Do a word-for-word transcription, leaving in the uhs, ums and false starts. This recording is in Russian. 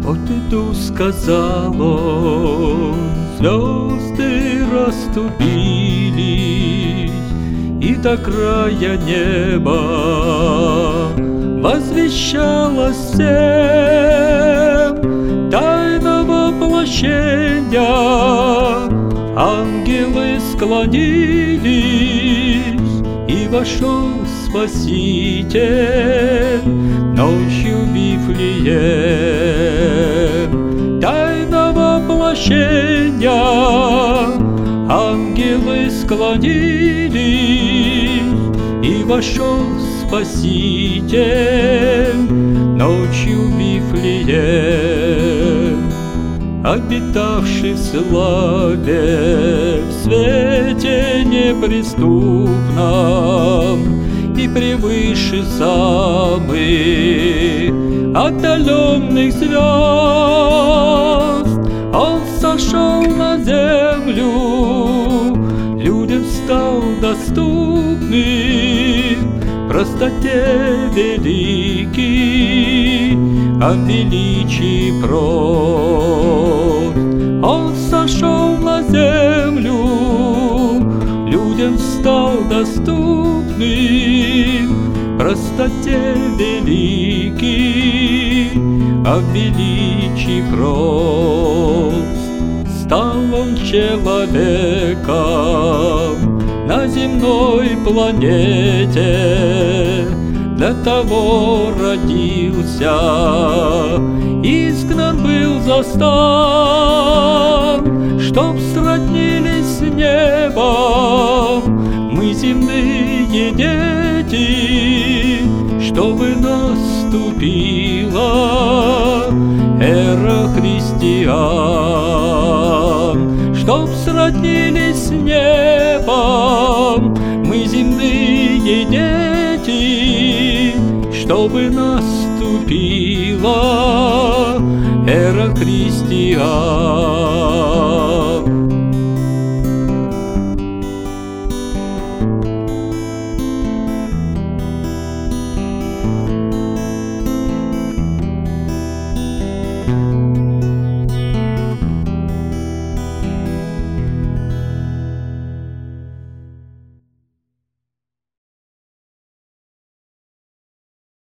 Вот иду, сказал он, звезды расступились, и до края неба возвещалось всем тайна воплощения. Ангелы склонились, и вошел Спаситель ночью в Вифлеем. Тайна воплощения. Ангелы склонились, и вошел Спаситель ночью в Вифлеем. Обитавший в славе, в свете неприступном и превыше самых отдаленных звезд, Он сошел на землю, людям стал доступным, простоте великий, о величии прост. Он сошел на землю, людям стал доступным, простоте великий, о величии прост. Стал он человеком на земной планете, для того родился, изгнан был за стан, чтоб сроднились с небом мы, земные дети, чтобы наступила эра христиан, чтоб сроднились с небом мы, земные дети, чтобы наступила эра христиан.